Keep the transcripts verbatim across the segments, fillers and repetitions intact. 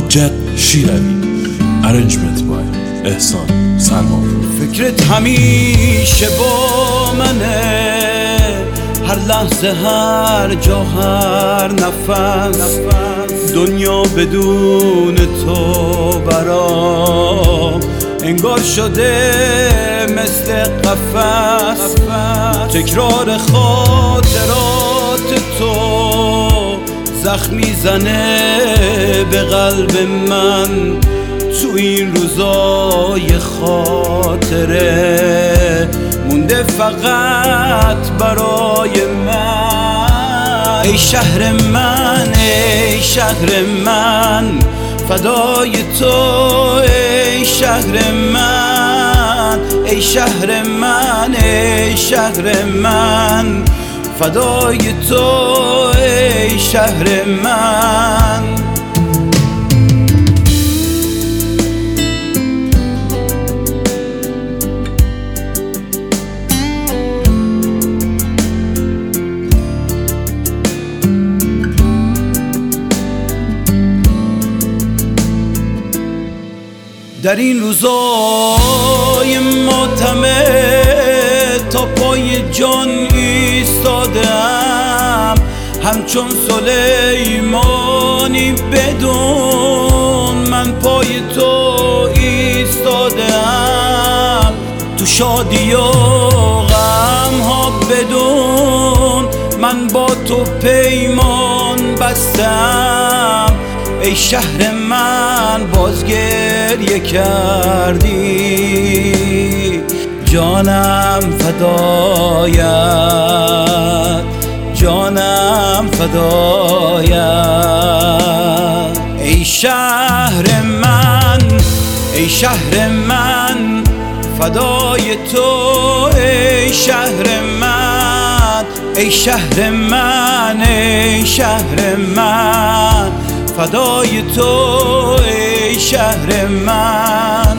جد شیروی. Arrangement by احسان سلمان. فکرت همیشه با منه، هر لحظه هر جا هر نفس. دنیا بدون تو برام انگار شده مثل قفس. تکرار خاطرات تو زخم میزنه به قلب من. تو این روزای خاطره مونده فقط برای من. ای شهر من، ای شهر من، فدای تو ای شهر من. ای شهر من، ای شهر من، فدای تو ای شهر من. در این روزای ماتمه تا پای جان ایستادم، همچون سلیمانی بدون من پای تو ایستادم. تو شادی و غم ها بدون من با تو پیمان بستم. ای شهر من باز گریه کردی، جانم فدایت، جانم فدایت. ای شهر من، ای شهر من، فدای تو ای شهر من. ای شهر من، ای شهر من، فدای تو ای شهر من.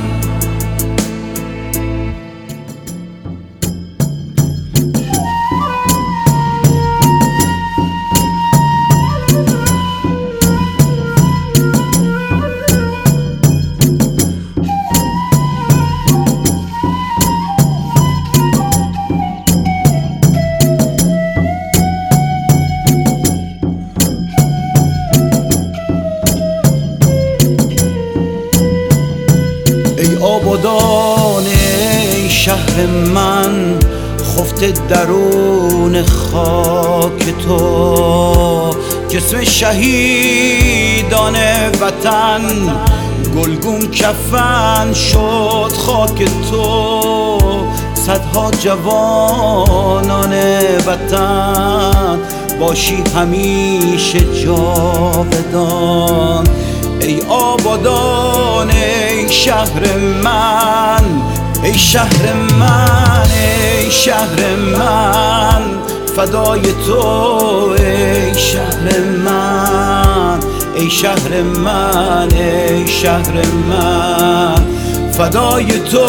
آبادان ای شهر من، خفته درون خاک تو. جسم شهیدان وطن گلگون کفن شد خاک تو. صدها جوانان وطن باشی همیشه جاودان. ای آبادان ای شهر من، ای شهر من، ای شهر من، فدای تو ای شهر من. ای شهر من، ای شهر من، فدای تو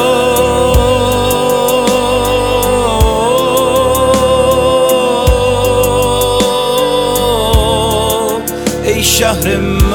ای شهر من.